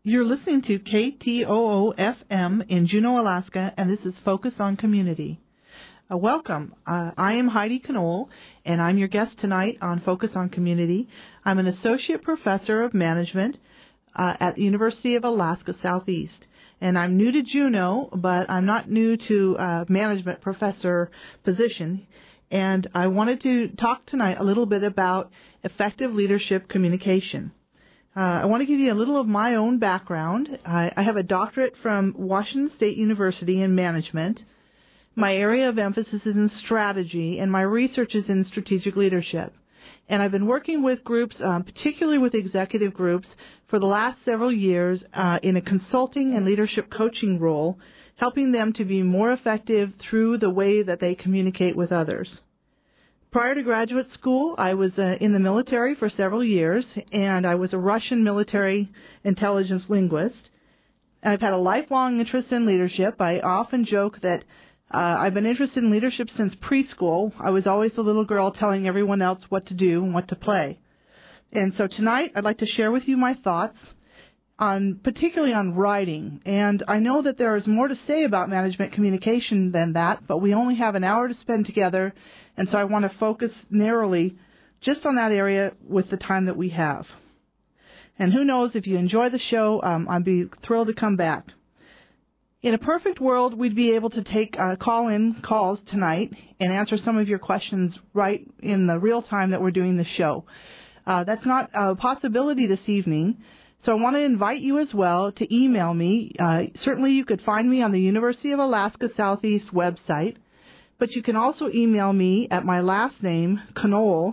You're listening to KTOO-FM in Juneau, Alaska, and this is Focus on Community. Welcome. I am Heidi Knoll, and I'm your guest tonight on Focus on Community. I'm an associate professor of management at the University of Alaska Southeast. And I'm new to Juneau, but I'm not new to management professor position. And I wanted to talk tonight a little bit about effective leadership communication. I want to give you a little of my own background. I have a doctorate from Washington State University in management. My area of emphasis is in strategy, and my research is in strategic leadership. And I've been working with groups, particularly with executive groups, for the last several years in a consulting and leadership coaching role, helping them to be more effective through the way that they communicate with others. Prior to graduate school, I was in the military for several years, and I was a Russian military intelligence linguist. I've had a lifelong interest in leadership. I often joke that I've been interested in leadership since preschool. I was always the little girl telling everyone else what to do and what to play. And so tonight, I'd like to share with you my thoughts particularly on writing. And I know that there is more to say about management communication than that, but we only have an hour to spend together, and so I want to focus narrowly just on that area with the time that we have. And who knows, if you enjoy the show, I'd be thrilled to come back. In a perfect world, we'd be able to take call-in calls tonight and answer some of your questions right in the real time that we're doing the show. That's not a possibility this evening. So I want to invite you as well to email me. Certainly you could find me on the University of Alaska Southeast website, but you can also email me at my last name, Knoll,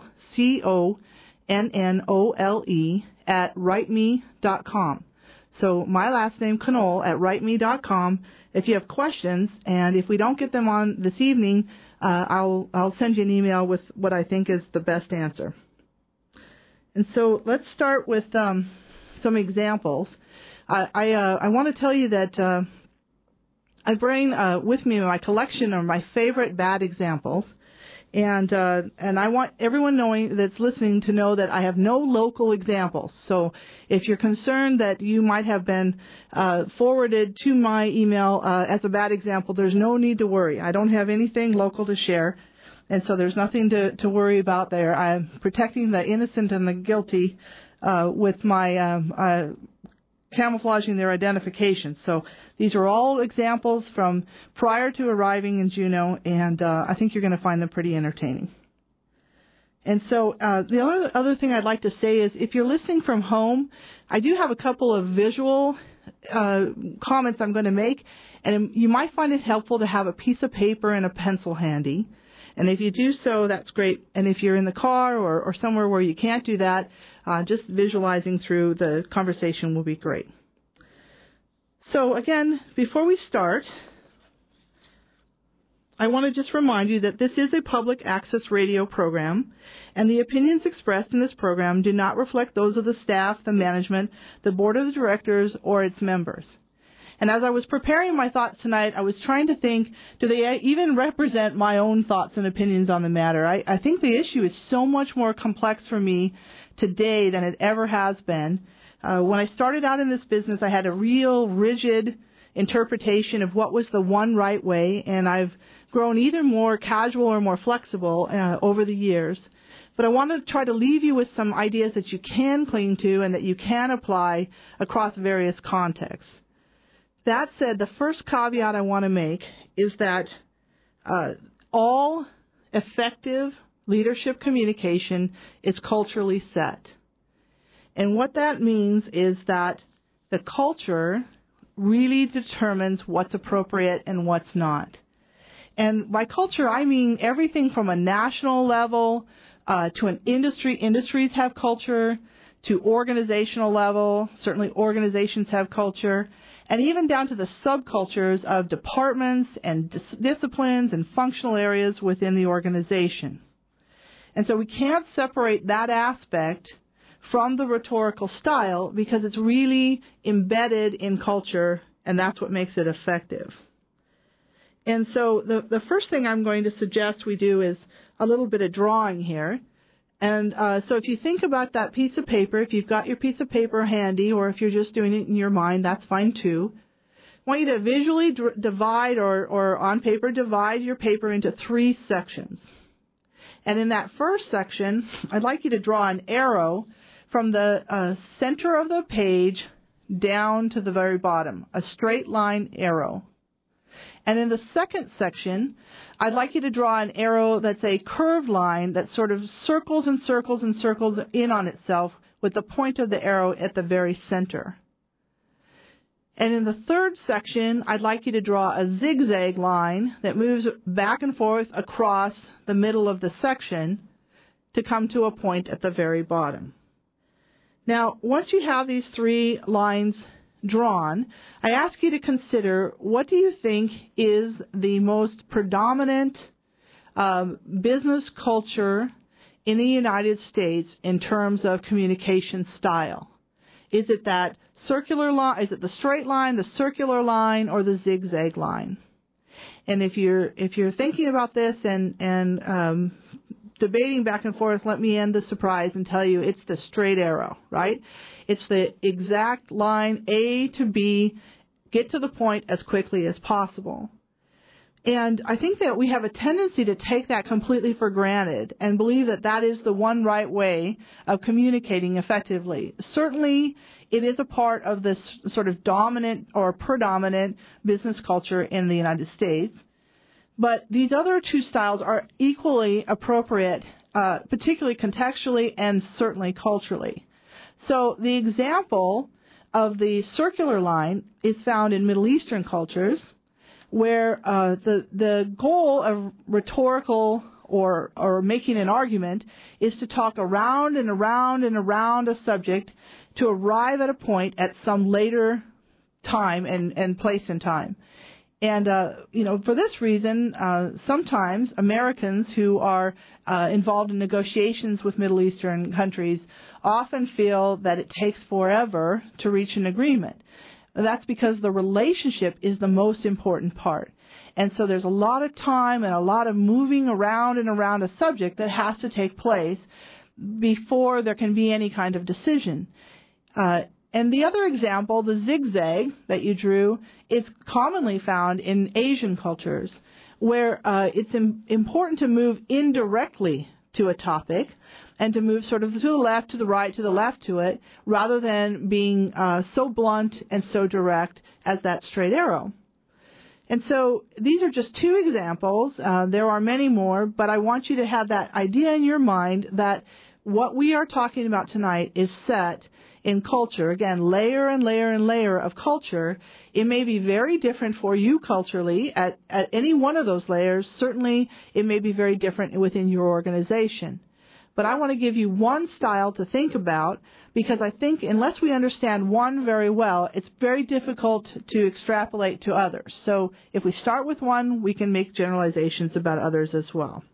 C-O-N-N-O-L-E, at writeme.com. So my last name, Knoll, at writeme.com. If you have questions, and if we don't get them on this evening, I'll send you an email with what I think is the best answer. And so let's start with some examples. I want to tell you that I bring with me my collection of my favorite bad examples, and I want everyone that's listening to know that I have no local examples. So if you're concerned that you might have been forwarded to my email as a bad example, there's no need to worry. I don't have anything local to share, and so there's nothing to worry about there. I'm protecting the innocent and the guilty with my camouflaging their identification. So these are all examples from prior to arriving in Juneau, and I think you're going to find them pretty entertaining. And so the other thing I'd like to say is if you're listening from home, I do have a couple of visual comments I'm going to make, and you might find it helpful to have a piece of paper and a pencil handy. And if you do so, that's great. And if you're in the car or somewhere where you can't do that, just visualizing through the conversation will be great. So again, before we start, I want to just remind you that this is a public access radio program, and the opinions expressed in this program do not reflect those of the staff, the management, the board of directors, or its members. And as I was preparing my thoughts tonight, I was trying to think, do they even represent my own thoughts and opinions on the matter? I think the issue is so much more complex for me today than it ever has been. When I started out in this business, I had a real rigid interpretation of what was the one right way, and I've grown either more casual or more flexible over the years. But I want to try to leave you with some ideas that you can cling to and that you can apply across various contexts. That said, the first caveat I want to make is that all effective leadership communication is culturally set. And what that means is that the culture really determines what's appropriate and what's not. And by culture, I mean everything from a national level to an industry. Industries have culture, to organizational level. Certainly organizations have culture. And even down to the subcultures of departments and disciplines and functional areas within the organization. And so we can't separate that aspect from the rhetorical style because it's really embedded in culture, and that's what makes it effective. And so the first thing I'm going to suggest we do is a little bit of drawing here. And so if you think about that piece of paper, if you've got your piece of paper handy, or if you're just doing it in your mind, that's fine too. I want you to visually divide or on paper divide your paper into 3 sections. And in that first section, I'd like you to draw an arrow from the center of the page down to the very bottom, a straight line arrow. And in the second section, I'd like you to draw an arrow that's a curved line that sort of circles and circles and circles in on itself with the point of the arrow at the very center. And in the third section, I'd like you to draw a zigzag line that moves back and forth across the middle of the section to come to a point at the very bottom. Now, once you have these 3 lines drawn, I ask you to consider, what do you think is the most predominant business culture in the United States in terms of communication style? Is it that circular line? Is it the straight line, the circular line, or the zigzag line? And if you're thinking about this and debating back and forth, let me end the surprise and tell you it's the straight arrow, right? It's the exact line, A to B, get to the point as quickly as possible. And I think that we have a tendency to take that completely for granted and believe that that is the one right way of communicating effectively. Certainly, it is a part of this sort of dominant or predominant business culture in the United States. But these other 2 styles are equally appropriate, particularly contextually and certainly culturally. So the example of the circular line is found in Middle Eastern cultures, where the goal of rhetorical or making an argument is to talk around and around and around a subject to arrive at a point at some later time and place in time. And, for this reason, sometimes Americans who are involved in negotiations with Middle Eastern countries often feel that it takes forever to reach an agreement. That's because the relationship is the most important part. And so there's a lot of time and a lot of moving around and around a subject that has to take place before there can be any kind of decision. And the other example, the zigzag that you drew, is commonly found in Asian cultures, where it's important to move indirectly to a topic and to move sort of to the left, to the right, to the left to it, rather than being so blunt and so direct as that straight arrow. And so these are just 2 examples. There are many more, but I want you to have that idea in your mind that what we are talking about tonight is set in culture. Again, layer and layer and layer of culture. It may be very different for you culturally at any one of those layers. Certainly, it may be very different within your organization. But I want to give you one style to think about, because I think unless we understand one very well, it's very difficult to extrapolate to others. So if we start with one, we can make generalizations about others as well.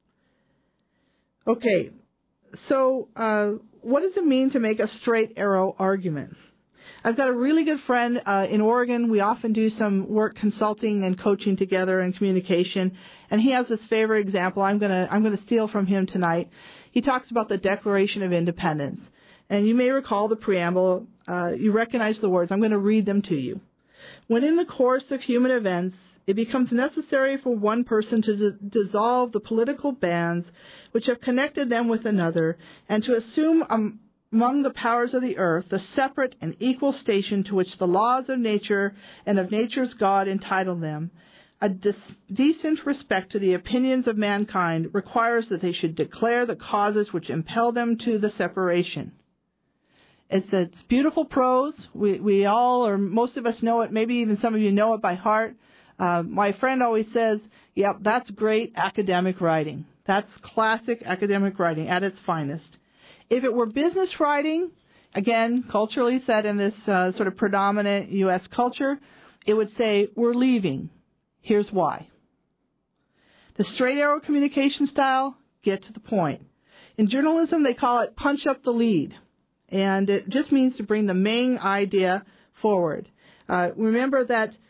Okay, so what does it mean to make a straight arrow argument? I've got a really good friend in Oregon. We often do some work consulting and coaching together in communication, and he has this favorite example. I'm going to steal from him tonight. He talks about the Declaration of Independence, and you may recall the preamble. You recognize the words. I'm going to read them to you. When in the course of human events it becomes necessary for one person to dissolve the political bands which have connected them with another, and to assume among the powers of the earth the separate and equal station to which the laws of nature and of nature's God entitle them, a decent respect to the opinions of mankind requires that they should declare the causes which impel them to the separation. It's beautiful prose. We all, or most of us, know it. Maybe even some of you know it by heart. My friend always says, yep, that's great academic writing. That's classic academic writing at its finest. If it were business writing, again, culturally set in this sort of predominant U.S. culture, it would say, we're leaving. Here's why. The straight arrow communication style, get to the point. In journalism, they call it punch up the lead. And it just means to bring the main idea forward. Remember that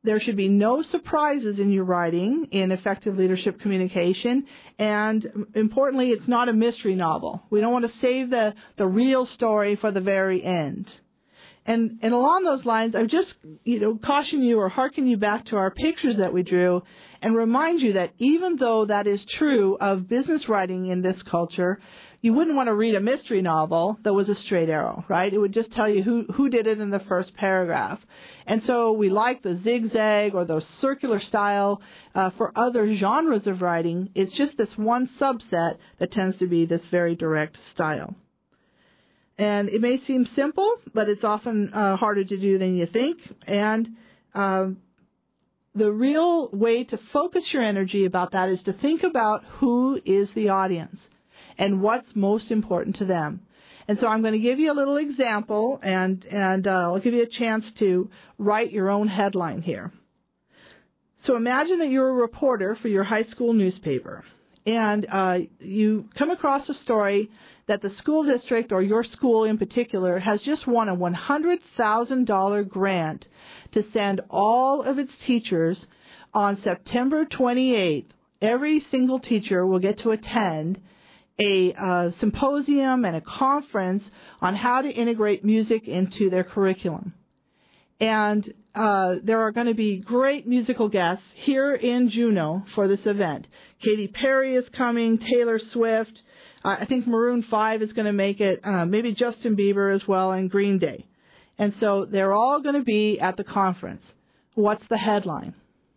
There should be no surprises in your writing in effective leadership communication. And importantly, it's not a mystery novel. We don't want to save the real story for the very end. And along those lines, I just, caution you or hearken you back to our pictures that we drew and remind you that even though that is true of business writing in this culture, you wouldn't want to read a mystery novel that was a straight arrow, right? It would just tell you who did it in the first paragraph. And so we like the zigzag or the circular style for other genres of writing. It's just this one subset that tends to be this very direct style. And it may seem simple, but it's often harder to do than you think. And the real way to focus your energy about that is to think about who is the audience and what's most important to them. And so I'm going to give you a little example, and I'll give you a chance to write your own headline here. So imagine that you're a reporter for your high school newspaper, and you come across a story that the school district, or your school in particular, has just won a $100,000 grant to send all of its teachers on September 28th. Every single teacher will get to attend a symposium and a conference on how to integrate music into their curriculum. And there are going to be great musical guests here in Juneau for this event. Katy Perry is coming, Taylor Swift. I think Maroon 5 is going to make it, maybe Justin Bieber as well, and Green Day. And so they're all going to be at the conference. What's the headline?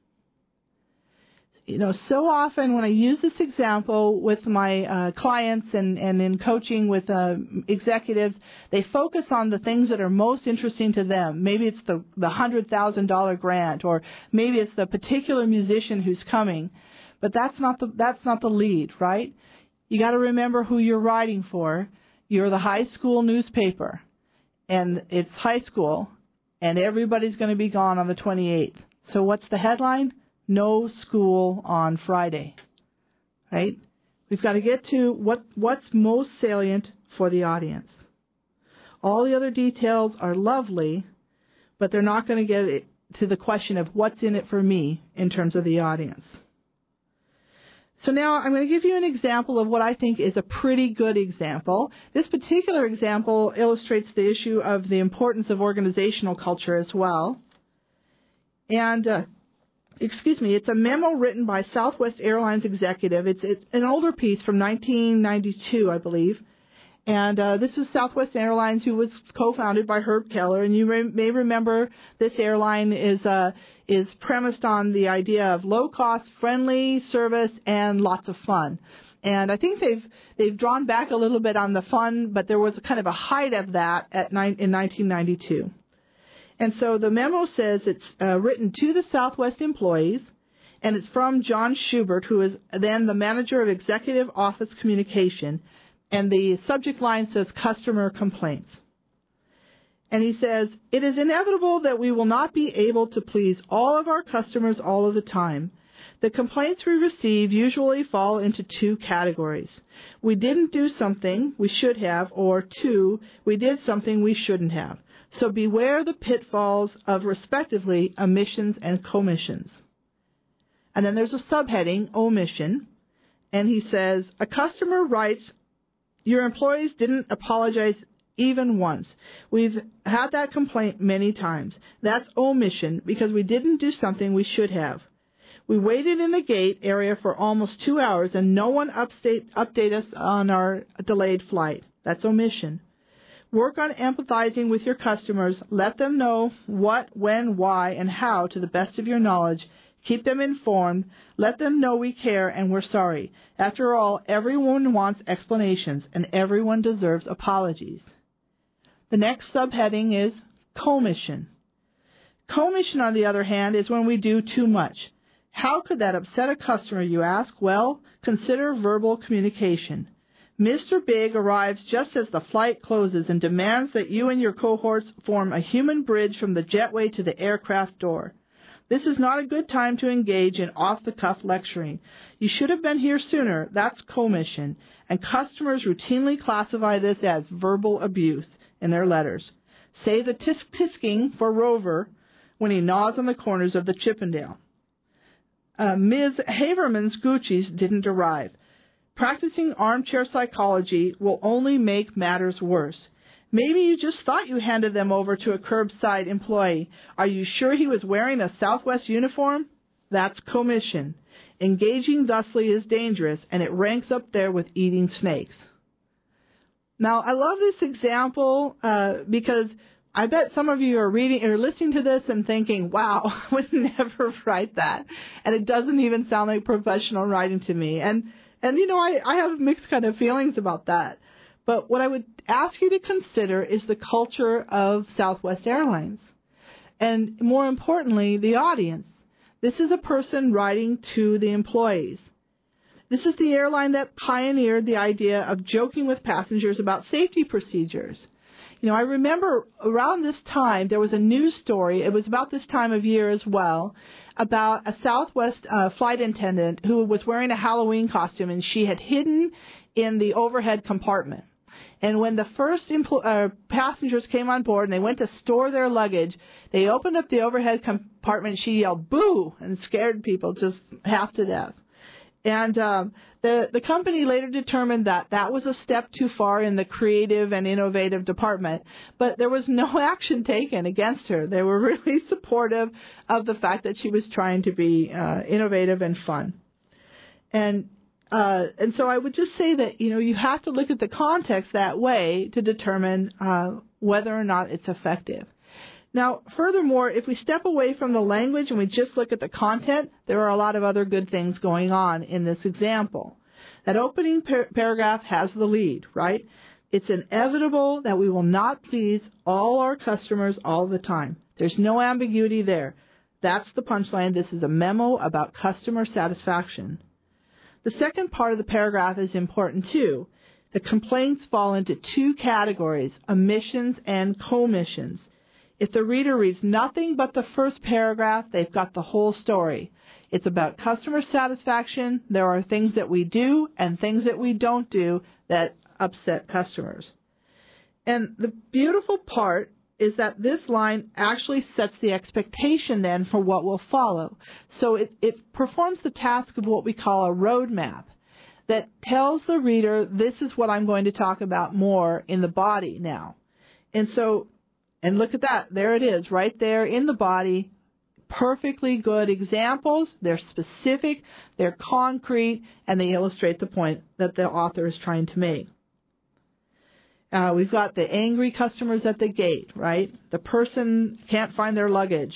So often when I use this example with my clients and in coaching with executives, they focus on the things that are most interesting to them. Maybe it's the $100,000 grant, or maybe it's the particular musician who's coming. But that's not the lead, right? You got to remember who you're writing for. You're the high school newspaper, and it's high school, and everybody's going to be gone on the 28th. So what's the headline? No school on Friday, right? We've got to get to what's most salient for the audience. All the other details are lovely, but they're not going to get it to the question of what's in it for me in terms of the audience. So now I'm going to give you an example of what I think is a pretty good example. This particular example illustrates the issue of the importance of organizational culture as well. And it's a memo written by Southwest Airlines executive. It's an older piece from 1992, I believe. And this is Southwest Airlines, who was co-founded by Herb Keller. And you may remember this airline is premised on the idea of low-cost, friendly service and lots of fun. And I think they've drawn back a little bit on the fun, but there was a kind of a height of that in 1992. And so the memo says it's written to the Southwest employees, and it's from John Schubert, who is then the manager of Executive Office Communication, and the subject line says customer complaints. And he says, it is inevitable that we will not be able to please all of our customers all of the time. The complaints we receive usually fall into two categories. We didn't do something we should have, or two, we did something we shouldn't have. So beware the pitfalls of, respectively, omissions and commissions. And then there's a subheading, omission, and he says, a customer writes, your employees didn't apologize even once. We've had that complaint many times. That's omission because we didn't do something we should have. We waited in the gate area for almost 2 hours and no one updated us on our delayed flight. That's omission. Work on empathizing with your customers. Let them know what, when, why, and how to the best of your knowledge. Keep them informed. Let them know we care and we're sorry. After all, everyone wants explanations and everyone deserves apologies. The next subheading is commission. Commission, on the other hand, is when we do too much. How could that upset a customer, you ask? Well, consider verbal communication. Mr. Big arrives just as the flight closes and demands that you and your cohorts form a human bridge from the jetway to the aircraft door. This is not a good time to engage in off-the-cuff lecturing. You should have been here sooner. That's commission. And customers routinely classify this as verbal abuse in their letters. Say the tisk-tisking for Rover when he gnaws on the corners of the Chippendale. Ms. Haverman's Gucci's didn't arrive. Practicing armchair psychology will only make matters worse. Maybe you just thought you handed them over to a curbside employee. Are you sure he was wearing a Southwest uniform? That's commission. Engaging thusly is dangerous, and it ranks up there with eating snakes. Now, I love this example because I bet some of you are reading or listening to this and thinking, wow, I would never write that. And it doesn't even sound like professional writing to me. And you know, I have mixed kind of feelings about that. But what I would ask you to consider is the culture of Southwest Airlines. And more importantly, the audience. This is a person writing to the employees. This is the airline that pioneered the idea of joking with passengers about safety procedures. You know, I remember around this time there was a news story, it was about this time of year as well, about a Southwest flight attendant who was wearing a Halloween costume, and she had hidden in the overhead compartment. And when the first passengers came on board and they went to store their luggage, they opened up the overhead compartment and she yelled, "Boo!" and scared people just half to death. And the company later determined that that was a step too far in the creative and innovative department, but there was no action taken against her. They were really supportive of the fact that she was trying to be innovative and fun. And so I would just say that, you know, you have to look at the context that way to determine whether or not it's effective. Now, furthermore, if we step away from the language and we just look at the content, there are a lot of other good things going on in this example. That opening paragraph has the lead, right? It's inevitable that we will not please all our customers all the time. There's no ambiguity there. That's the punchline. This is a memo about customer satisfaction. The second part of the paragraph is important too. The complaints fall into two categories, omissions and commissions. If the reader reads nothing but the first paragraph, they've got the whole story. It's about customer satisfaction. There are things that we do and things that we don't do that upset customers. And the beautiful part is that this line actually sets the expectation then for what will follow. So it performs the task of what we call a roadmap that tells the reader, this is what I'm going to talk about more in the body now. And look at that. There it is, right there in the body. Perfectly good examples. They're specific, they're concrete, and they illustrate the point that the author is trying to make. We've got the angry customers at the gate, right? The person can't find their luggage.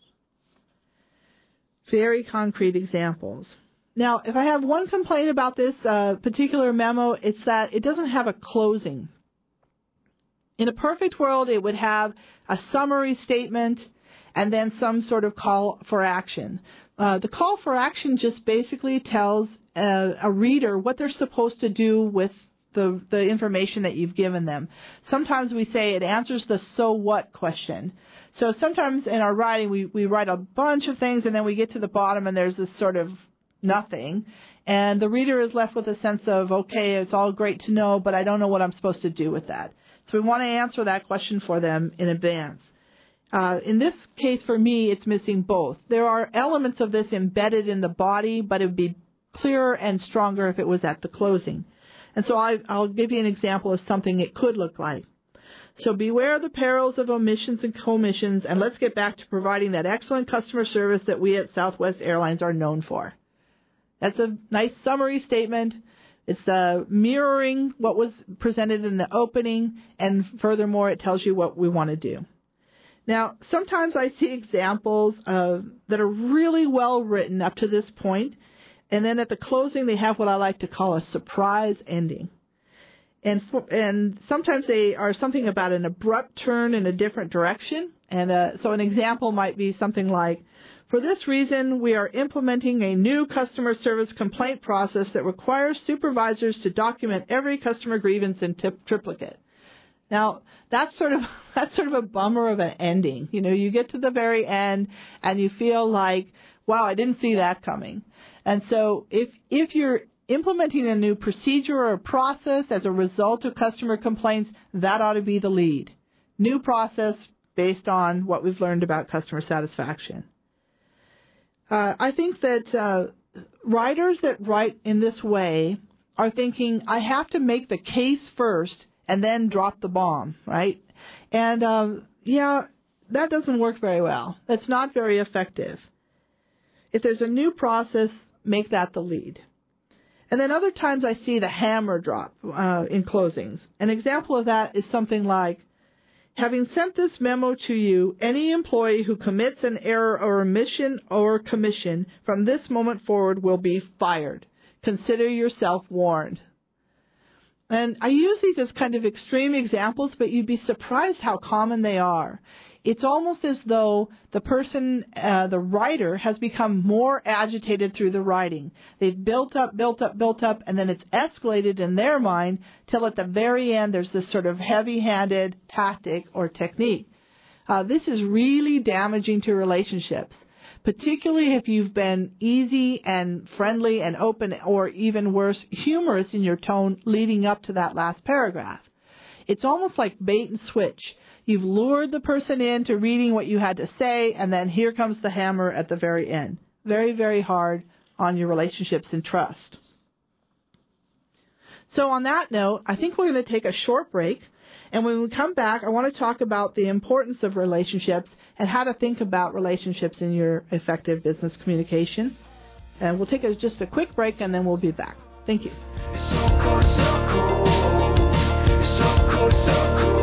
Very concrete examples. Now, if I have one complaint about this particular memo, it's that it doesn't have a closing. In a perfect world, it would have a summary statement and then some sort of call for action. The call for action just basically tells a reader what they're supposed to do with the information that you've given them. Sometimes we say it answers the so what question. So sometimes in our writing, we write a bunch of things and then we get to the bottom and there's this sort of nothing. And the reader is left with a sense of, okay, it's all great to know, but I don't know what I'm supposed to do with that. So we want to answer that question for them in advance. In this case, for me, it's missing both. There are elements of this embedded in the body, but it would be clearer and stronger if it was at the closing. And so I'll give you an example of something it could look like. So beware the perils of omissions and commissions, and let's get back to providing that excellent customer service that we at Southwest Airlines are known for. That's a nice summary statement. It's mirroring what was presented in the opening, and furthermore, it tells you what we want to do. Now, sometimes I see examples that are really well written up to this point, and then at the closing, they have what I like to call a surprise ending. And sometimes they are something about an abrupt turn in a different direction. And so an example might be something like, for this reason, we are implementing a new customer service complaint process that requires supervisors to document every customer grievance in triplicate. Now, that's sort of a bummer of an ending. You know, you get to the very end and you feel like, wow, I didn't see that coming. And so if you're implementing a new procedure or a process as a result of customer complaints, that ought to be the lead. New process, based on what we've learned about customer satisfaction. I think that writers that write in this way are thinking, I have to make the case first and then drop the bomb, right? And, that doesn't work very well. That's not very effective. If there's a new process, make that the lead. And then other times I see the hammer drop in closings. An example of that is something like, having sent this memo to you, any employee who commits an error or omission or commission from this moment forward will be fired. Consider yourself warned. And I use these as kind of extreme examples, but you'd be surprised how common they are. It's almost as though the person, the writer, has become more agitated through the writing. They've built up, and then it's escalated in their mind till at the very end there's this sort of heavy-handed tactic or technique. This is really damaging to relationships, particularly if you've been easy and friendly and open, or even worse, humorous in your tone leading up to that last paragraph. It's almost like bait and switch. You've lured the person into reading what you had to say, and then here comes the hammer at the very end. Very, very hard on your relationships and trust. So on that note, I think we're going to take a short break. And when we come back, I want to talk about the importance of relationships and how to think about relationships in your effective business communication. And we'll take just a quick break, and then we'll be back. Thank you. It's so cold, so cold. It's so cold, so cold.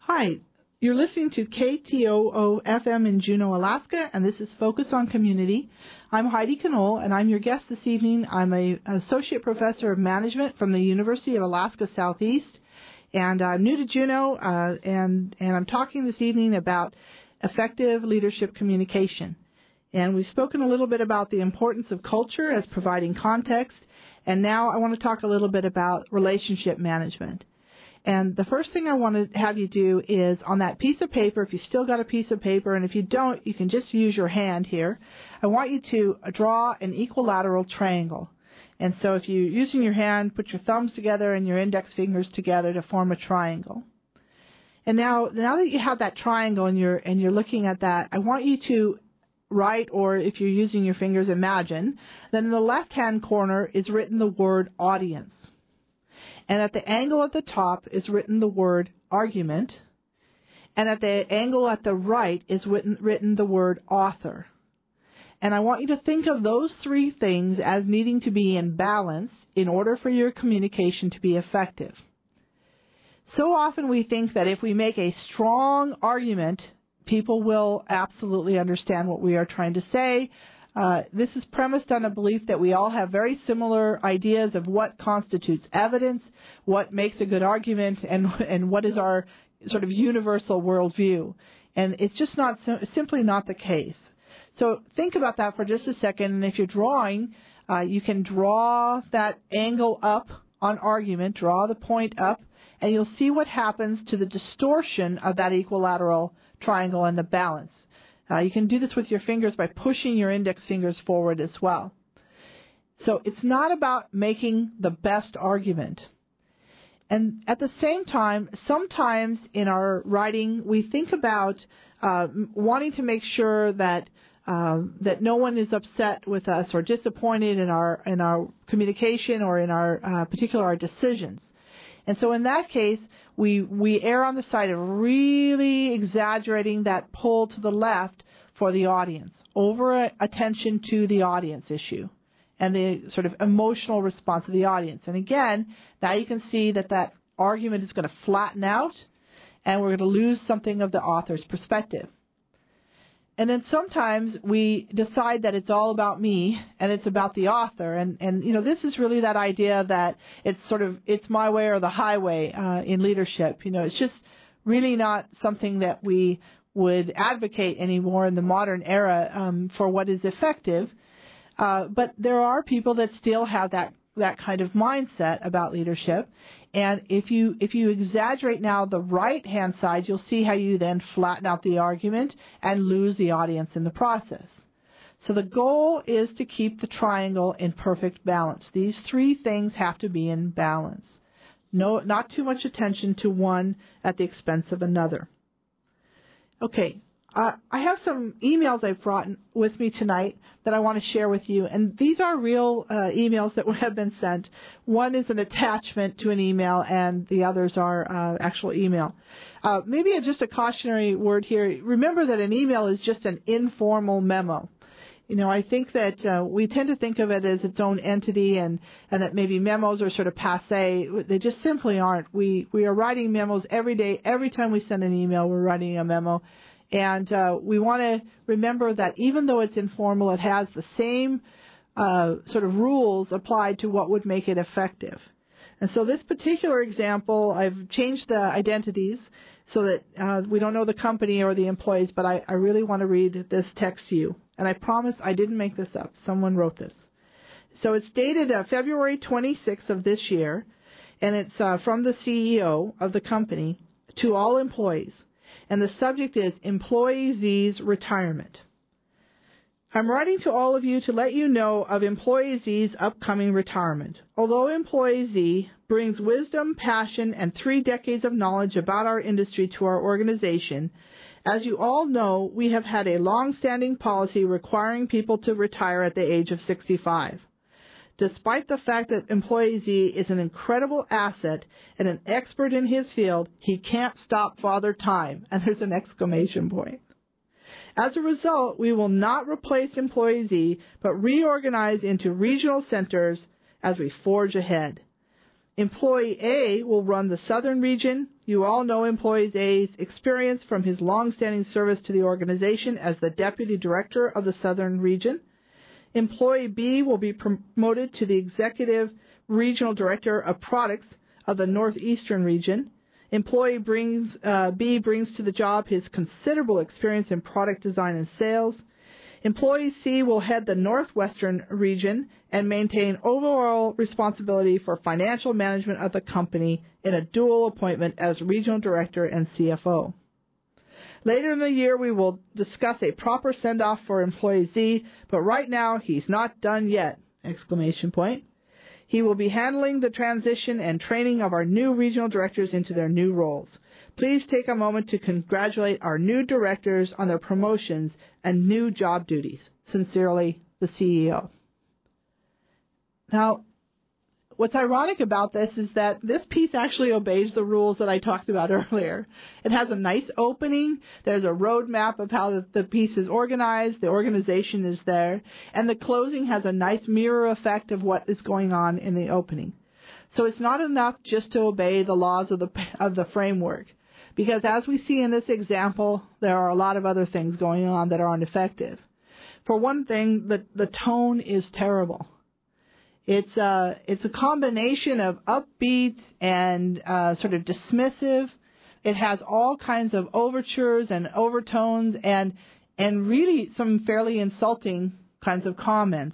Hi, you're listening to KTOO FM in Juneau, Alaska, and this is Focus on Community. I'm Heidi Knoll, and I'm your guest this evening. I'm an Associate Professor of Management from the University of Alaska Southeast, and I'm new to Juneau, and I'm talking this evening about effective leadership communication. And we've spoken a little bit about the importance of culture as providing context, and now I want to talk a little bit about relationship management. And the first thing I want to have you do is on that piece of paper, if you still got a piece of paper, and if you don't, you can just use your hand here. I want you to draw an equilateral triangle. And so if you're using your hand, put your thumbs together and your index fingers together to form a triangle. And now that you have that triangle and you're looking at that, I want you to write, or if you're using your fingers, imagine that in the left-hand corner is written the word audience. And at the angle at the top is written the word argument. And at the angle at the right is written the word author. And I want you to think of those three things as needing to be in balance in order for your communication to be effective. So often we think that if we make a strong argument, people will absolutely understand what we are trying to say. This is premised on a belief that we all have very similar ideas of what constitutes evidence, what makes a good argument, and what is our sort of universal worldview. And it's just simply not the case. So think about that for just a second. And if you're drawing, you can draw that angle up on argument, draw the point up, and you'll see what happens to the distortion of that equilateral triangle and the balance. You can do this with your fingers by pushing your index fingers forward as well. So it's not about making the best argument. And at the same time, sometimes in our writing, we think about wanting to make sure that no one is upset with us or disappointed in our communication or in our our decisions. And so in that case, we err on the side of really exaggerating that pull to the left for the audience, over attention to the audience issue and the sort of emotional response of the audience. And again, now you can see that argument is going to flatten out and we're going to lose something of the author's perspective. And then sometimes we decide that it's all about me and it's about the author. And this is really that idea that it's my way or the highway in leadership. It's just really not something that we would advocate anymore in the modern era for what is effective. But there are people that still have that kind of mindset about leadership. And if you exaggerate now the right-hand side, you'll see how you then flatten out the argument and lose the audience in the process. So the goal is to keep the triangle in perfect balance. These three things have to be in balance. No, not too much attention to one at the expense of another. Okay. I have some emails I've brought with me tonight that I want to share with you, and these are real emails that have been sent. One is an attachment to an email, and the others are actual email. Maybe just a cautionary word here. Remember that an email is just an informal memo. I think that we tend to think of it as its own entity, and that maybe memos are sort of passé. They just simply aren't. We are writing memos every day. Every time we send an email, we're writing a memo. And we want to remember that even though it's informal, it has the same sort of rules applied to what would make it effective. And so this particular example, I've changed the identities so that we don't know the company or the employees, but I really want to read this text to you. And I promise I didn't make this up. Someone wrote this. So it's dated February 26th of this year, and it's from the CEO of the company to all employees. And the subject is Employee Z's retirement. I'm writing to all of you to let you know of Employee Z's upcoming retirement. Although Employee Z brings wisdom, passion, and 3 decades of knowledge about our industry to our organization, as you all know, we have had a long-standing policy requiring people to retire at the age of 65. Despite the fact that Employee Z is an incredible asset and an expert in his field, he can't stop Father Time, and there's an exclamation point. As a result, we will not replace Employee Z, but reorganize into regional centers as we forge ahead. Employee A will run the southern region. You all know Employee A's experience from his long-standing service to the organization as the deputy director of the southern region. Employee B will be promoted to the executive regional director of products of the northeastern region. Employee B brings to the job his considerable experience in product design and sales. Employee C will head the northwestern region and maintain overall responsibility for financial management of the company in a dual appointment as regional director and CFO. Later in the year, we will discuss a proper send-off for Employee Z, but right now, he's not done yet! ! He will be handling the transition and training of our new regional directors into their new roles. Please take a moment to congratulate our new directors on their promotions and new job duties. Sincerely, the CEO. Now, what's ironic about this is that this piece actually obeys the rules that I talked about earlier. It has a nice opening. There's a roadmap of how the piece is organized. The organization is there. And the closing has a nice mirror effect of what is going on in the opening. So it's not enough just to obey the laws of the framework. Because as we see in this example, there are a lot of other things going on that are ineffective. For one thing, the tone is terrible. It's a combination of upbeat and sort of dismissive. It has all kinds of overtures and overtones and really some fairly insulting kinds of comments.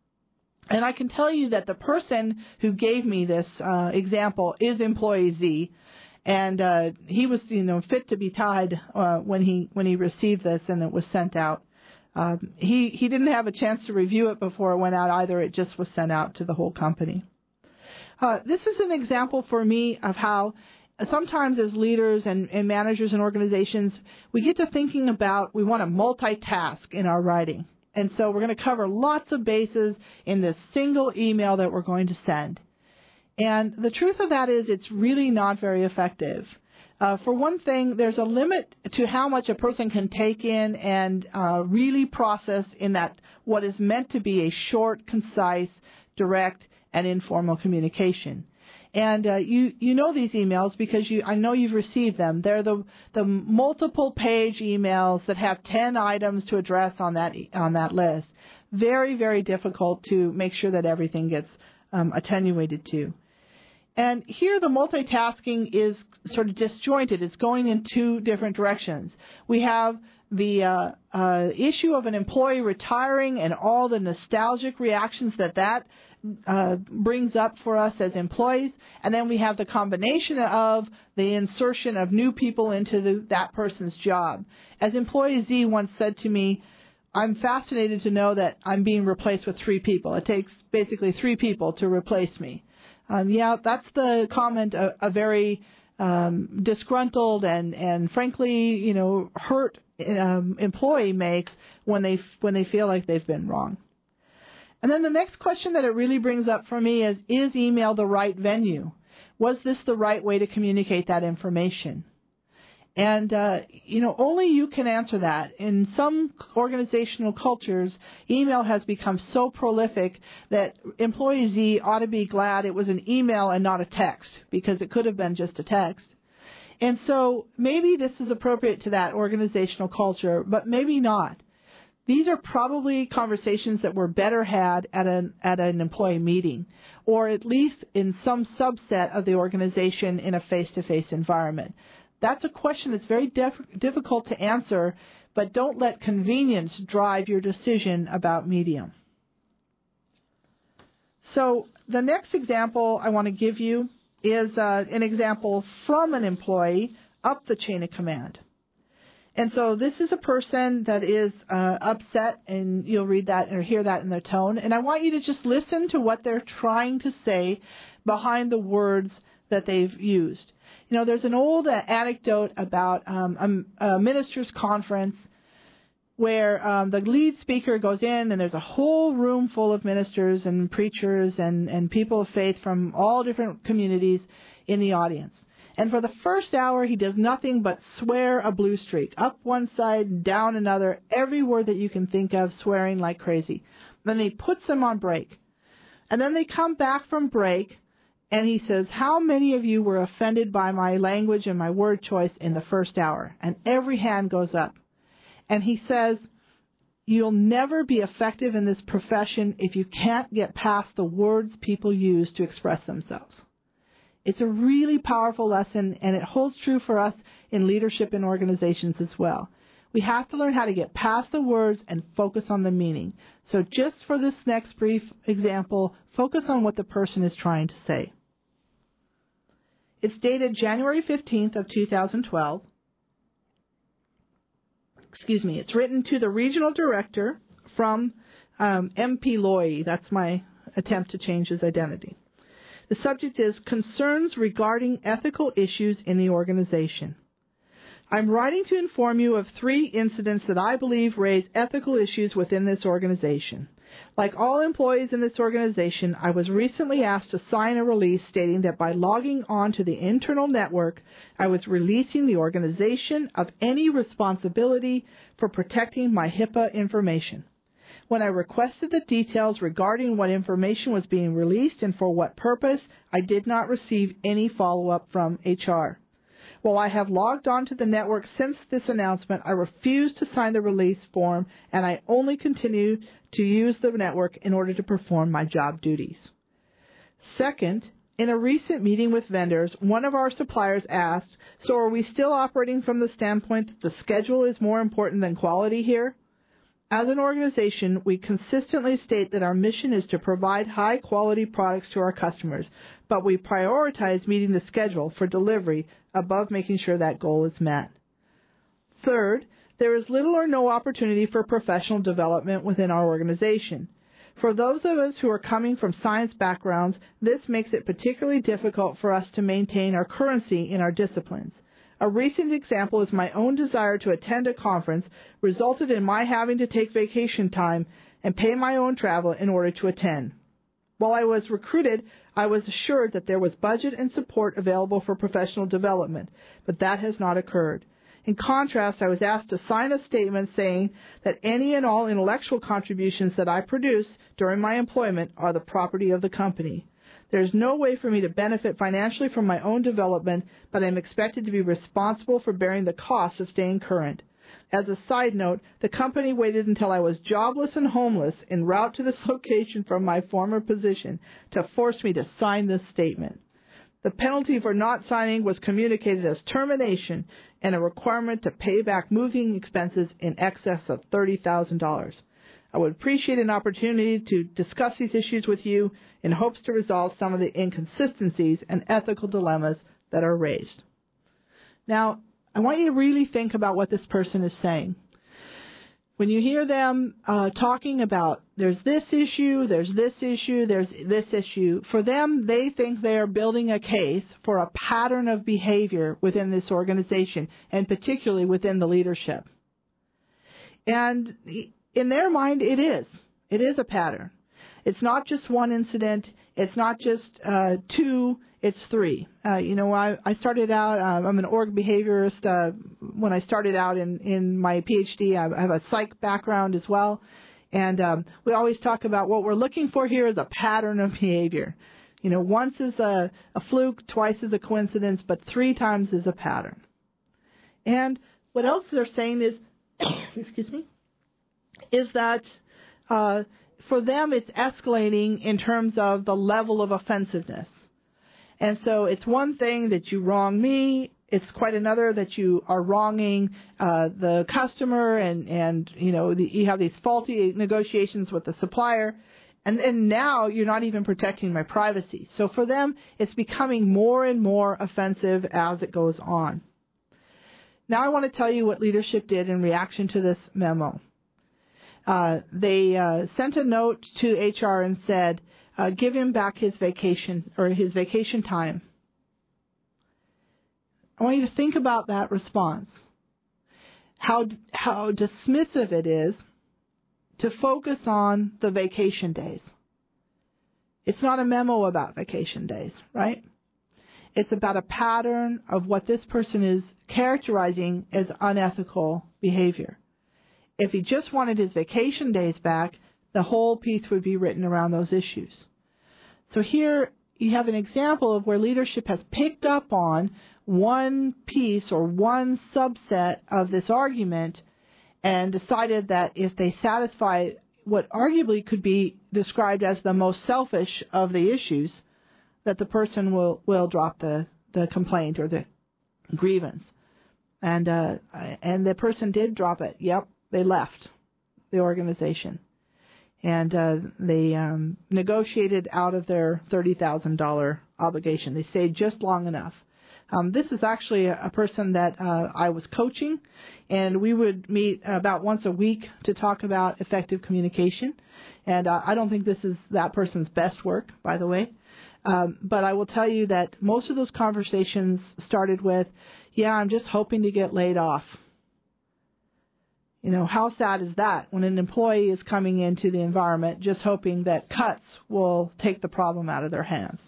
And I can tell you that the person who gave me this example is Employee Z. And he was, fit to be tied when he received this and it was sent out. He didn't have a chance to review it before it went out either. It just was sent out to the whole company. This is an example for me of how sometimes as leaders and managers and organizations, we get to thinking about we want to multitask in our writing. And so we're going to cover lots of bases in this single email that we're going to send. And the truth of that is it's really not very effective. For one thing, there's a limit to how much a person can take in and really process in that what is meant to be a short, concise, direct, and informal communication. And you know these emails because I know you've received them. They're the multiple page emails that have 10 items to address on that list. Very, very difficult to make sure that everything gets attenuated to. And here the multitasking is sort of disjointed. It's going in two different directions. We have the issue of an employee retiring and all the nostalgic reactions that brings up for us as employees. And then we have the combination of the insertion of new people into that person's job. As Employee Z once said to me, I'm fascinated to know that I'm being replaced with 3 people. It takes basically 3 people to replace me. That's the comment a very disgruntled and frankly, hurt employee makes when they feel like they've been wrong. And then the next question that it really brings up for me is email the right venue? Was this the right way to communicate that information? And, only you can answer that. In some organizational cultures, email has become so prolific that Employee Z ought to be glad it was an email and not a text, because it could have been just a text. And so maybe this is appropriate to that organizational culture, but maybe not. These are probably conversations that were better had at an employee meeting, or at least in some subset of the organization in a face-to-face environment. That's a question that's very difficult to answer, but don't let convenience drive your decision about medium. So the next example I want to give you is an example from an employee up the chain of command. And so this is a person that is upset, and you'll read that or hear that in their tone. And I want you to just listen to what they're trying to say behind the words that they've used. There's an old anecdote about a minister's conference where the lead speaker goes in and there's a whole room full of ministers and preachers and people of faith from all different communities in the audience. And for the first hour, he does nothing but swear a blue streak, up one side, down another, every word that you can think of, swearing like crazy. Then he puts them on break. And then they come back from break, And he says, how many of you were offended by my language and my word choice in the first hour? And every hand goes up. And he says, you'll never be effective in this profession if you can't get past the words people use to express themselves. It's a really powerful lesson, and it holds true for us in leadership in organizations as well. We have to learn how to get past the words and focus on the meaning. So just for this next brief example, focus on what the person is trying to say. It's dated January 15th of 2012. It's written to the regional director from MP Loy. That's my attempt to change his identity. The subject is concerns regarding ethical issues in the organization. I'm writing to inform you of 3 incidents that I believe raise ethical issues within this organization. Like all employees in this organization, I was recently asked to sign a release stating that by logging on to the internal network, I was releasing the organization of any responsibility for protecting my HIPAA information. When I requested the details regarding what information was being released and for what purpose, I did not receive any follow-up from HR. While I have logged on to the network since this announcement, I refuse to sign the release form, and I only continue to use the network in order to perform my job duties. Second, in a recent meeting with vendors, one of our suppliers asked, so are we still operating from the standpoint that the schedule is more important than quality here? As an organization, we consistently state that our mission is to provide high-quality products to our customers, but we prioritize meeting the schedule for delivery above making sure that goal is met. Third, there is little or no opportunity for professional development within our organization. For those of us who are coming from science backgrounds, this makes it particularly difficult for us to maintain our currency in our disciplines. A recent example is my own desire to attend a conference resulted in my having to take vacation time and pay my own travel in order to attend. While I was recruited, I was assured that there was budget and support available for professional development, but that has not occurred. In contrast, I was asked to sign a statement saying that any and all intellectual contributions that I produce during my employment are the property of the company. There is no way for me to benefit financially from my own development, but I am expected to be responsible for bearing the cost of staying current. As a side note, the company waited until I was jobless and homeless en route to this location from my former position to force me to sign this statement. The penalty for not signing was communicated as termination and a requirement to pay back moving expenses in excess of $30,000. I would appreciate an opportunity to discuss these issues with you in hopes to resolve some of the inconsistencies and ethical dilemmas that are raised. Now, I want you to really think about what this person is saying. When you hear them talking about there's this issue, there's this issue, there's this issue, for them, they think they are building a case for a pattern of behavior within this organization, and particularly within the leadership. And in their mind, it is. It is a pattern. It's not just one incident. It's not just 2. It's 3. I started out, I'm an org behaviorist. When I started out in my PhD, I have a psych background as well. And we always talk about what we're looking for here is a pattern of behavior. Once is a fluke, twice is a coincidence, but 3 times is a pattern. And what else they're saying is, excuse me, is that for them it's escalating in terms of the level of offensive-ness. And so it's one thing that you wrong me, it's quite another that you are wronging the customer, and you have these faulty negotiations with the supplier, and now you're not even protecting my privacy. So for them, it's becoming more and more offensive as it goes on. Now I want to tell you what leadership did in reaction to this memo. They sent a note to HR and said, give him back his vacation or his vacation time. I want you to think about that response. How dismissive it is to focus on the vacation days. It's not a memo about vacation days, right? It's about a pattern of what this person is characterizing as unethical behavior. If he just wanted his vacation days back, the whole piece would be written around those issues. So here you have an example of where leadership has picked up on one piece or one subset of this argument and decided that if they satisfy what arguably could be described as the most selfish of the issues, that the person will drop the complaint or the grievance. And the person did drop it. Yep, they left the organization. And they negotiated out of their $30,000 obligation. They stayed just long enough. This is actually a person that I was coaching, and we would meet about once a week to talk about effective communication. And I don't think this is that person's best work, by the way. But I will tell you that most of those conversations started with, yeah, I'm just hoping to get laid off. You know, how sad is that when an employee is coming into the environment just hoping that cuts will take the problem out of their hands?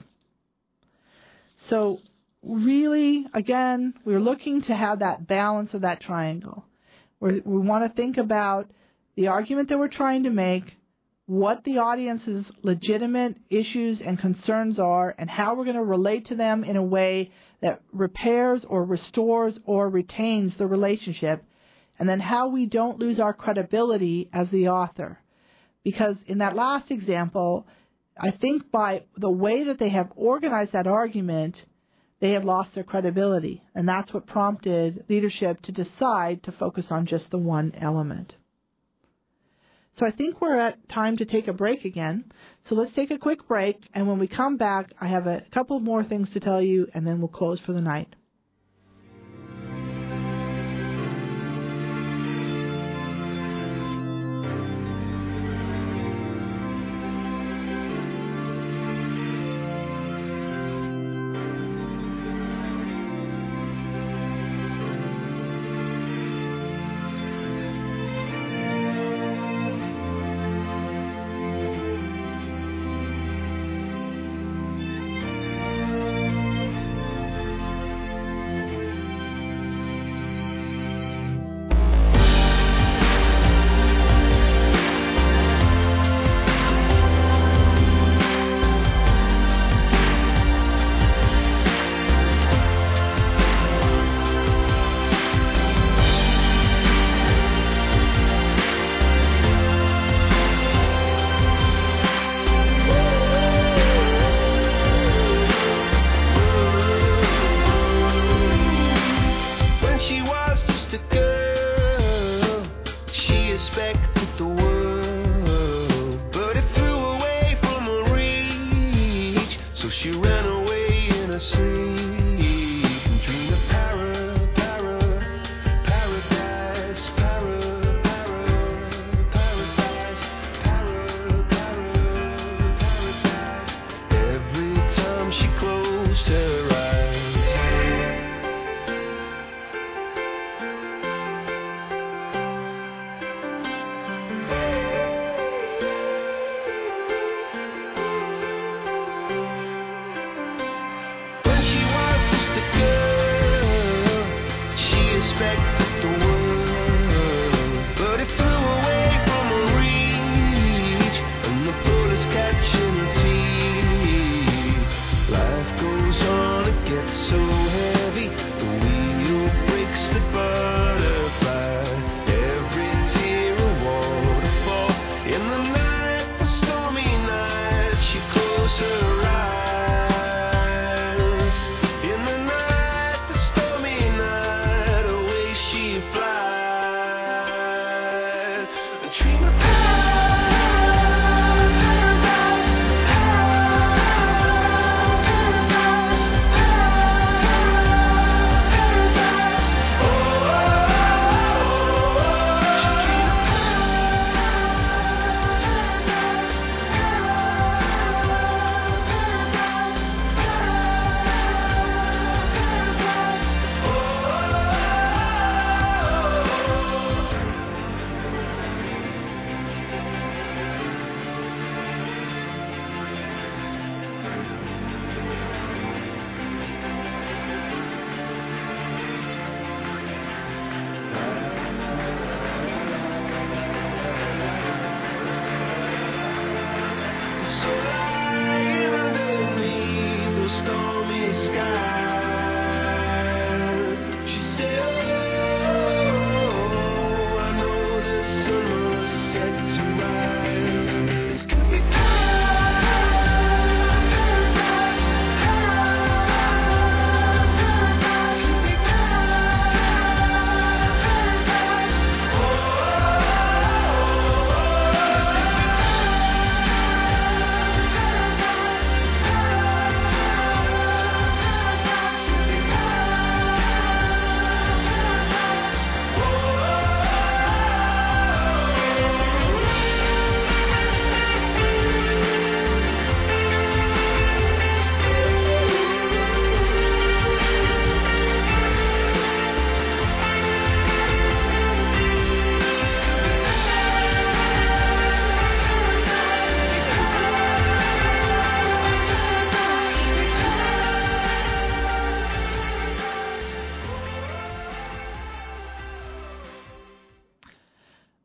So really, again, we're looking to have that balance of that triangle. We want to think about the argument that we're trying to make, what the audience's legitimate issues and concerns are, and how we're going to relate to them in a way that repairs or restores or retains the relationship, and then how we don't lose our credibility as the author. Because in that last example, I think by the way that they have organized that argument, they have lost their credibility. And that's what prompted leadership to decide to focus on just the one element. So I think we're at time to take a break again. So let's take a quick break, and when we come back, I have a couple more things to tell you, and then we'll close for the night.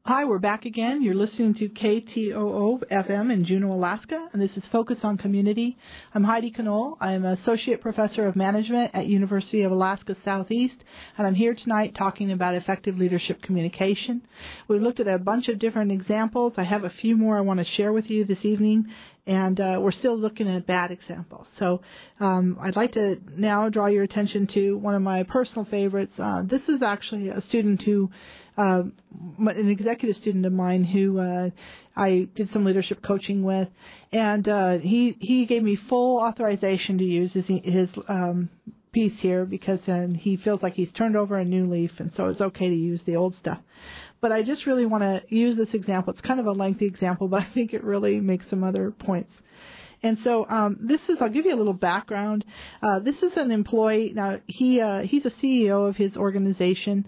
Hi, we're back again. You're listening to KTOO FM in Juneau, Alaska, and this is Focus on Community. I'm Heidi Knoll. I'm an Associate Professor of Management at University of Alaska Southeast, and I'm here tonight talking about effective leadership communication. We've looked at a bunch of different examples. I have a few more I want to share with you this evening, and we're still looking at bad examples. So I'd like to now draw your attention to one of my personal favorites. This is actually a student who an executive student of mine who I did some leadership coaching with, and he gave me full authorization to use his piece here because he feels like he's turned over a new leaf, and so it's okay to use the old stuff. But I just really want to use this example. It's kind of a lengthy example, but I think it really makes some other points. And so I'll give you a little background. This is an employee. Now, he's a CEO of his organization.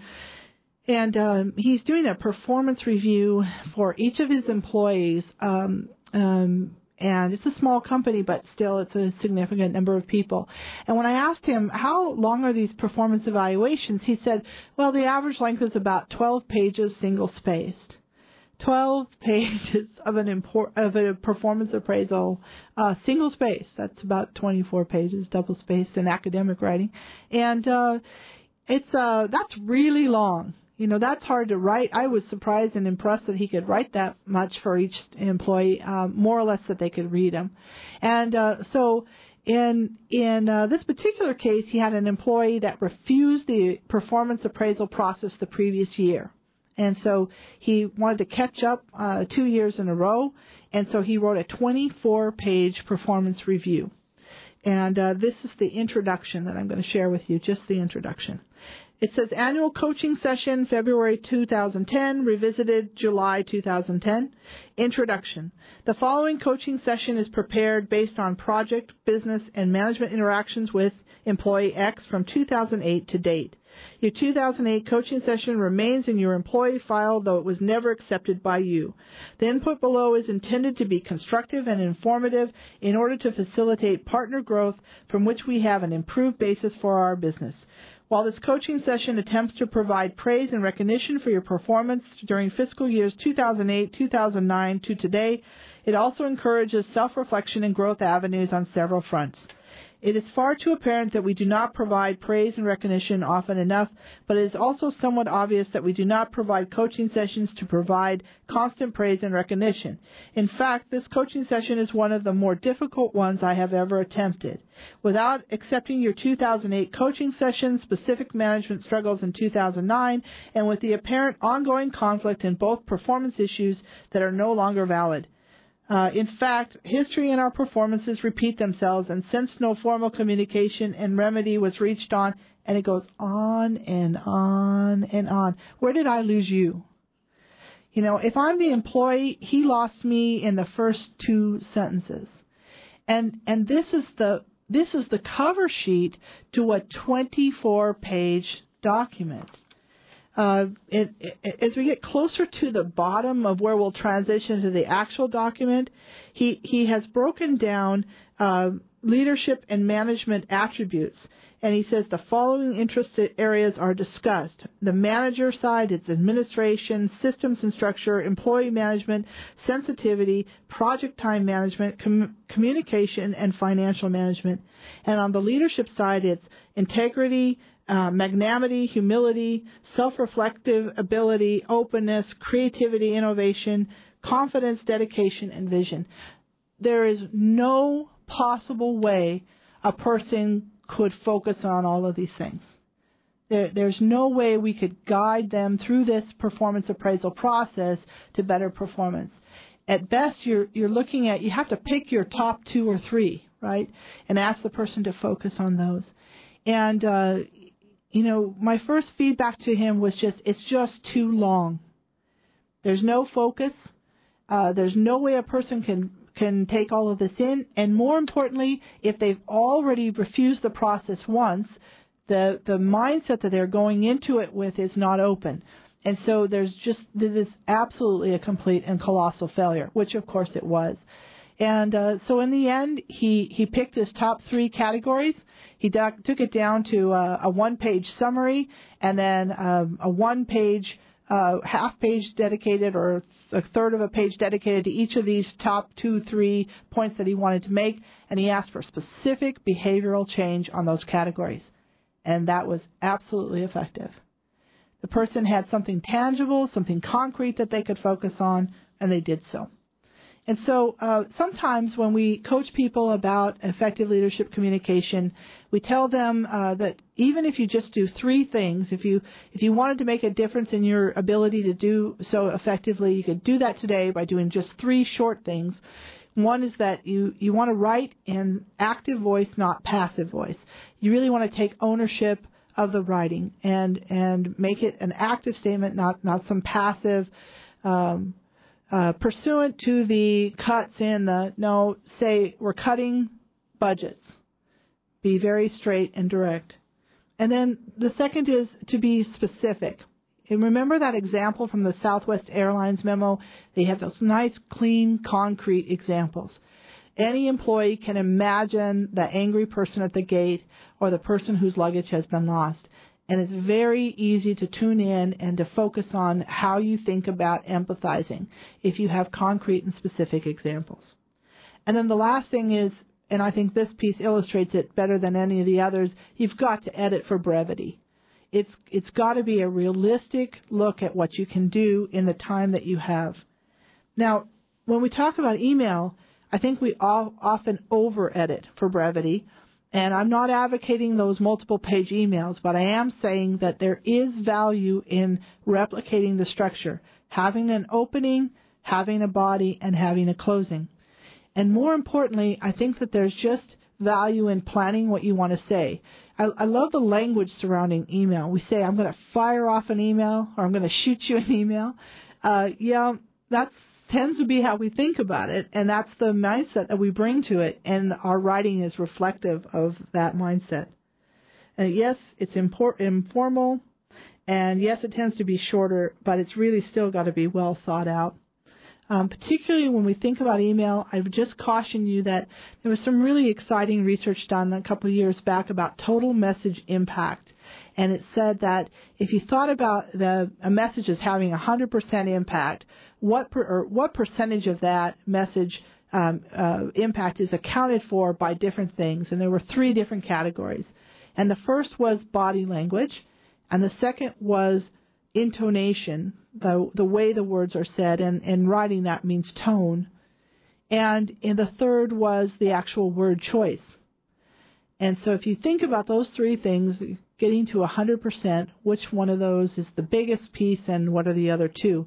And he's doing a performance review for each of his employees. And it's a small company, but still it's a significant number of people. And when I asked him, how long are these performance evaluations, he said, well, the average length is about 12 pages single-spaced. 12 pages of a performance appraisal, single-spaced. That's about 24 pages, double-spaced in academic writing. And that's really long. You know, that's hard to write. I was surprised and impressed that he could write that much for each employee, more or less that they could read them. And so in this particular case, he had an employee that refused the performance appraisal process the previous year. And so he wanted to catch up 2 years in a row, and so he wrote a 24-page performance review. And this is the introduction that I'm going to share with you, just the introduction. It says, annual coaching session, February 2010, revisited July 2010. Introduction. The following coaching session is prepared based on project, business, and management interactions with employee X from 2008 to date. Your 2008 coaching session remains in your employee file, though it was never accepted by you. The input below is intended to be constructive and informative in order to facilitate partner growth from which we have an improved basis for our business. While this coaching session attempts to provide praise and recognition for your performance during fiscal years 2008, 2009 to today, it also encourages self-reflection and growth avenues on several fronts. It is far too apparent that we do not provide praise and recognition often enough, but it is also somewhat obvious that we do not provide coaching sessions to provide constant praise and recognition. In fact, this coaching session is one of the more difficult ones I have ever attempted. Without accepting your 2008 coaching session, specific management struggles in 2009, and with the apparent ongoing conflict in both performance issues that are no longer valid. In fact, history and our performances repeat themselves, and since no formal communication and remedy was reached on, and it goes on and on and on. Where did I lose you? You know, if I'm the employee, he lost me in the first two sentences. And this is the cover sheet to a 24-page document. As we get closer to the bottom of where we'll transition to the actual document, he has broken down leadership and management attributes, and he says the following interest areas are discussed. The manager side, it's administration, systems and structure, employee management, sensitivity, project time management, communication, and financial management. And on the leadership side, it's integrity, magnanimity, humility, self-reflective ability, openness, creativity, innovation, confidence, dedication, and vision. There is no possible way a person could focus on all of these things. There's no way we could guide them through this performance appraisal process to better performance. At best, you're looking at, you have to pick your top 2 or 3, right, and ask the person to focus on those. And my first feedback to him was it's just too long. There's no focus. There's no way a person can take all of this in. And more importantly, if they've already refused the process once, the mindset that they're going into it with is not open. And so this is absolutely a complete and colossal failure, which of course it was. And so in the end, he picked his top 3 categories. He took it down to a 1-page summary and then a 1-page half page dedicated or a third of a page dedicated to each of these top 2-3 points that he wanted to make, and he asked for specific behavioral change on those categories. And that was absolutely effective. The person had something tangible, something concrete that they could focus on, and they did so. And so sometimes when we coach people about effective leadership communication, we tell them that even if you just do 3 things, if you wanted to make a difference in your ability to do so effectively, you could do that today by doing just 3 short things. One is that you want to write in active voice, not passive voice. You really want to take ownership of the writing and make it an active statement, not some passive pursuant to the cuts in say we're cutting budgets. Be very straight and direct. And then the second is to be specific. And remember that example from the Southwest Airlines memo? They have those nice, clean, concrete examples. Any employee can imagine the angry person at the gate or the person whose luggage has been lost. And it's very easy to tune in and to focus on how you think about empathizing if you have concrete and specific examples. And then the last thing is, and I think this piece illustrates it better than any of the others, you've got to edit for brevity. It's got to be a realistic look at what you can do in the time that you have. Now, when we talk about email, I think we all often over-edit for brevity. And I'm not advocating those multiple-page emails, but I am saying that there is value in replicating the structure, having an opening, having a body, and having a closing. And more importantly, I think that there's just value in planning what you want to say. I love the language surrounding email. We say, I'm going to fire off an email, or I'm going to shoot you an email. That tends to be how we think about it, and that's the mindset that we bring to it, and our writing is reflective of that mindset. And yes, it's informal, and yes, it tends to be shorter, but it's really still got to be well thought out. Particularly when we think about email, I would just caution you that there was some really exciting research done a couple of years back about total message impact. And it said that if you thought about a message as having 100% impact, what percentage of that message impact is accounted for by different things? And there were 3 different categories. And the first was body language, and the second was intonation, the way the words are said, and writing that means tone. And the third was the actual word choice. And so if you think about those 3 things, getting to 100%, which one of those is the biggest piece and what are the other 2?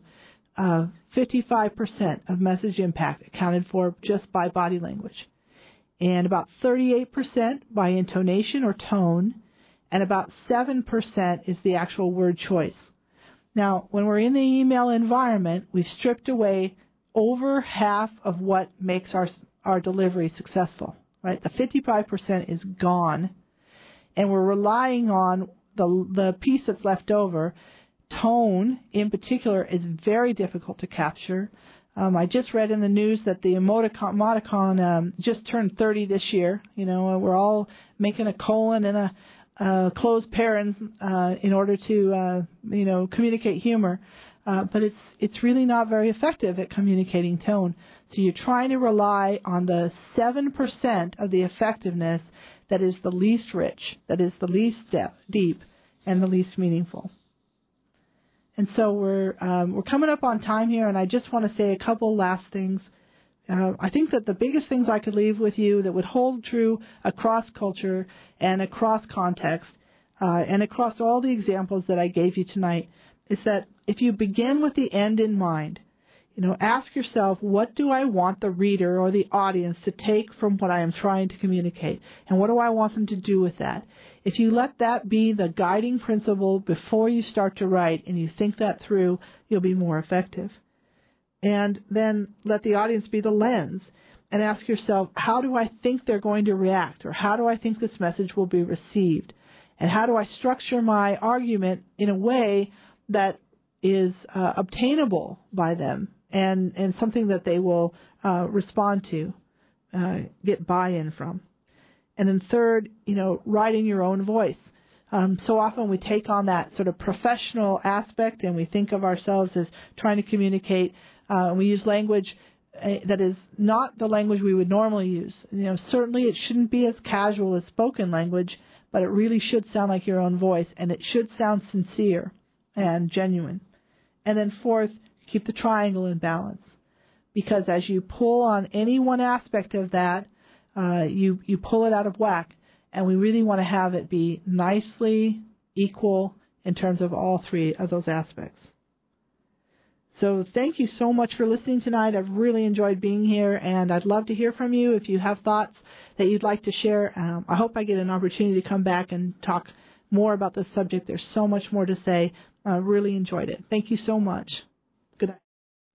55% of message impact accounted for just by body language, and about 38% by intonation or tone, and about 7% is the actual word choice. Now, when we're in the email environment, we've stripped away over half of what makes our delivery successful, right? The 55% is gone, and we're relying on the piece that's left over. Tone, in particular, is very difficult to capture. I just read in the news that the emoticon just turned 30 this year. We're all making a colon and a closed parent in order to, communicate humor. But it's really not very effective at communicating tone. So you're trying to rely on the 7% of the effectiveness that is the least rich, that is the least deep, and the least meaningful. And so we're coming up on time here, and I just want to say a couple last things. I think that the biggest things I could leave with you that would hold true across culture and across context and across all the examples that I gave you tonight is that if you begin with the end in mind, ask yourself, what do I want the reader or the audience to take from what I am trying to communicate? And what do I want them to do with that? If you let that be the guiding principle before you start to write and you think that through, you'll be more effective. And then let the audience be the lens and ask yourself, how do I think they're going to react? Or how do I think this message will be received? And how do I structure my argument in a way that is obtainable by them and something that they will respond to, get buy-in from? And then third, write in your own voice. So often we take on that sort of professional aspect and we think of ourselves as trying to communicate. We use language that is not the language we would normally use. Certainly it shouldn't be as casual as spoken language, but it really should sound like your own voice, and it should sound sincere and genuine. And then fourth, keep the triangle in balance, because as you pull on any one aspect of that, you pull it out of whack, and we really want to have it be nicely equal in terms of all three of those aspects. So thank you so much for listening tonight. I've really enjoyed being here, and I'd love to hear from you if you have thoughts that you'd like to share. I hope I get an opportunity to come back and talk more about this subject. There's so much more to say. I really enjoyed it. Thank you so much. Good night.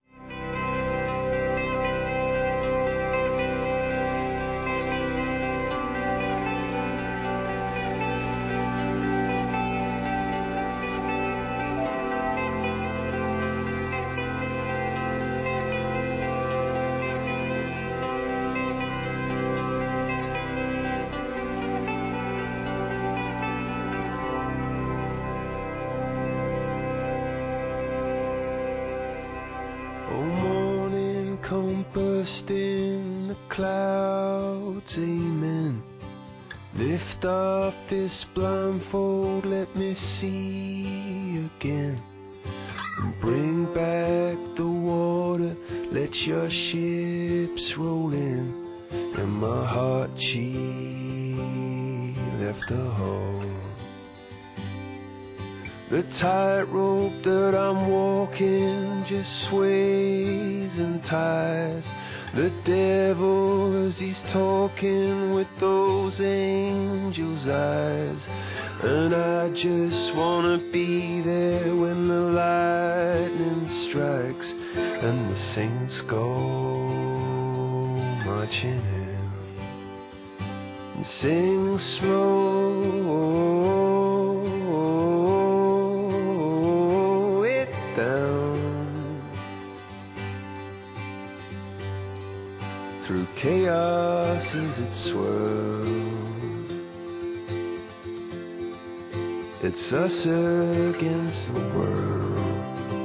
Bursting the clouds, amen. Lift off this blindfold, let me see again. And bring back the water, let your ships roll in. And my heart, she left a hole. The tightrope that I'm walking just sways and ties. The devil as he's talking with those angels' eyes. And I just wanna be there when the lightning strikes and the saints go marching in. And sing slow it down. Through chaos as it swirls, it's us against the world.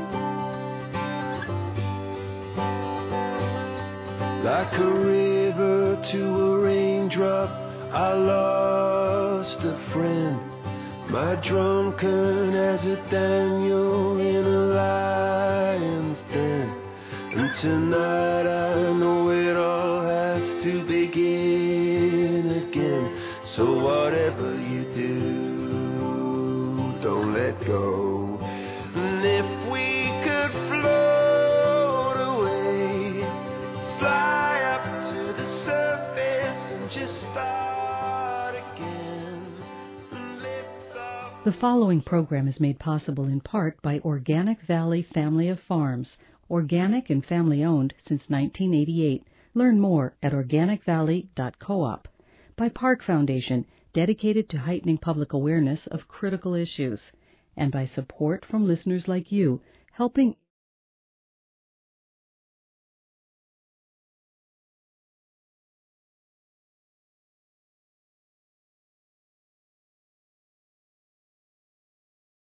Like a river to a raindrop, I lost a friend. My drunken as a Daniel in a lion's den. And tonight I know it all has to begin again. So whatever you do, don't let go. And if we could float away, fly up to the surface and just start again, and lift off. The following program is made possible in part by Organic Valley Family of Farms, organic and family-owned since 1988. Learn more at organicvalley.coop. By Park Foundation, dedicated to heightening public awareness of critical issues. And by support from listeners like you, helping